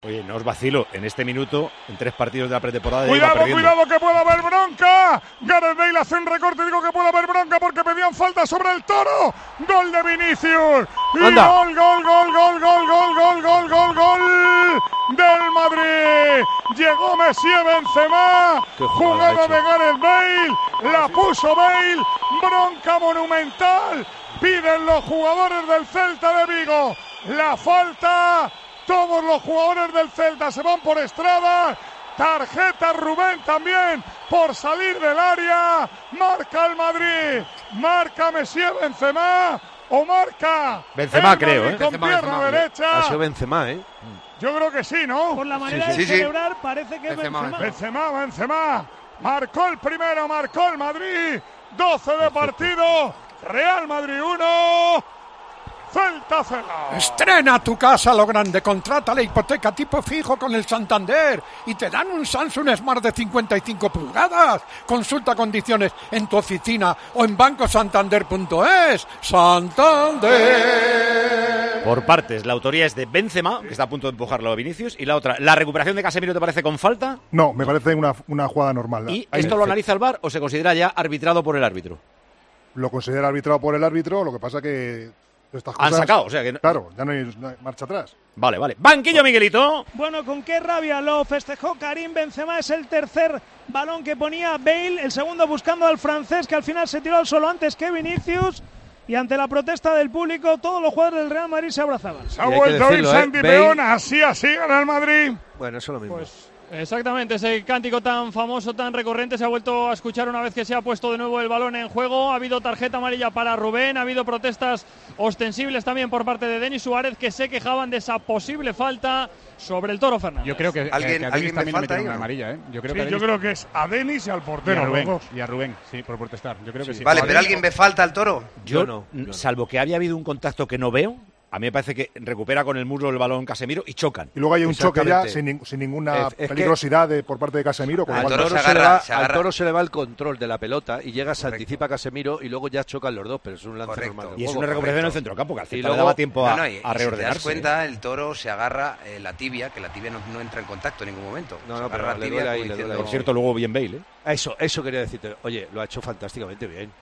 Oye, no os vacilo, en este minuto, en 3 partidos de la pretemporada... Cuidado que pueda haber bronca. Gareth Bale hace un recorte, digo que puede haber bronca porque pedían falta sobre el Toro. Gol de Vinicius. Y ¡Anda! gol del Madrid. Llegó Messi, Benzema. Jugada de Gareth Bale. La puso Bale. Bronca monumental. Piden los jugadores del Celta de Vigo la falta. Todos los jugadores del Celta se van por Estrada. Tarjeta Rubén también por salir del área. Marca el Madrid. Marca Messi, Benzema. O marca Benzema, creo, con pierna derecha. Ha sido Benzema, Yo creo que sí, ¿no? Por la manera de celebrar, parece que es Benzema. Marcó el primero, marcó el Madrid. 12 de partido. Real Madrid 1. Celta 0. Estrena tu casa a lo grande, contrata la hipoteca tipo fijo con el Santander y te dan un Samsung Smart de 55 pulgadas. Consulta condiciones en tu oficina o en bancosantander.es. Santander. Por partes, la autoría es de Benzema, que está a punto de empujarlo a Vinicius, y la otra, ¿la recuperación de Casemiro te parece con falta? No, me parece una jugada normal. ¿Y esto lo analiza el VAR o se considera ya arbitrado por el árbitro? Lo considera arbitrado por el árbitro, lo que pasa que estas cosas... Han sacado, o sea que... Claro, ya no hay marcha atrás. Vale. Banquillo, Miguelito. Bueno, con qué rabia lo festejó Karim Benzema. Es el tercer balón que ponía Bale, el segundo buscando al francés, que al final se tiró al solo antes que Vinicius. Y ante la protesta del público, todos los jugadores del Real Madrid se abrazaban. Se ha vuelto a ir Santi Peón, así gana el Madrid. Bueno, eso es lo mismo. Pues exactamente, ese cántico tan famoso, tan recurrente, se ha vuelto a escuchar una vez que se ha puesto de nuevo el balón en juego. Ha habido tarjeta amarilla para Rubén, ha habido protestas ostensibles también por parte de Denis Suárez, que se quejaban de esa posible falta sobre el Toro Fernández. Yo creo que ¿Alguien también me falta ahí, una ¿no? amarilla, ¿eh? Yo creo, yo creo que es a Denis y al portero. Y a Rubén, sí, por protestar. Yo creo que sí. Vale, pero ¿alguien ve falta al Toro? Yo no. Salvo que había habido un contacto que no veo, a mí me parece que recupera con el muslo el balón Casemiro y chocan. Y luego hay un choque ya sin ninguna peligrosidad por parte de Casemiro. Al Toro se le va el control de la pelota y llega, se anticipa Casemiro y luego ya chocan los dos, pero es un lance normal. Y es una recuperación en el centrocampo, que al final le daba tiempo a reordenarse. Si te das cuenta, el Toro se agarra la tibia, que la tibia no entra en contacto en ningún momento. No, pero le duele ahí. Por cierto, luego bien Bale, Eso quería decirte. Oye, lo ha hecho fantásticamente bien.